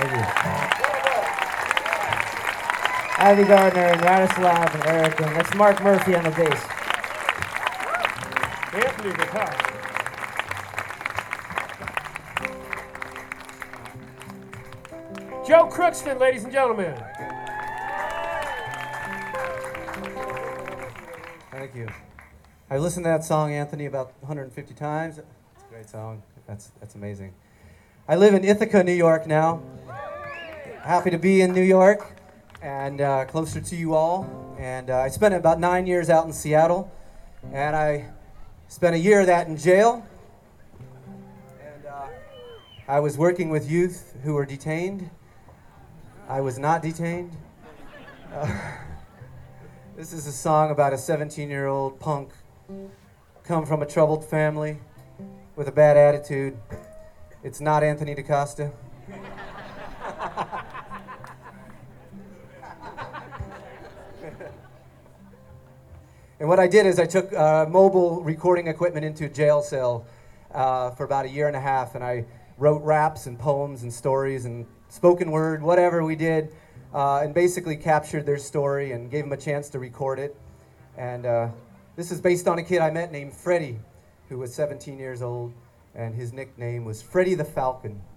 Thank you. Ivy Gardner and Radislav and Eric, and that's Mark Murphy on the bass. Anthony guitar. Joe Crookston, ladies and gentlemen. Thank you. I listened to that song, Anthony, about 150 times. It's a great song. That's amazing. I live in Ithaca, New York now. Happy to be in New York and closer to you all. And I spent about 9 years out in Seattle, and I spent a year of that in jail. And I was working with youth who were detained. I was not detained. This is a song about a 17-year-old punk come from a troubled family with a bad attitude. It's not Anthony DaCosta. And what I did is I took mobile recording equipment into a jail cell for about a year and a half, and I wrote raps and poems and stories and spoken word, whatever we did, and basically captured their story and gave them a chance to record it. And this is based on a kid I met named Freddie, who was 17 years old, and his nickname was Freddie the Falcon.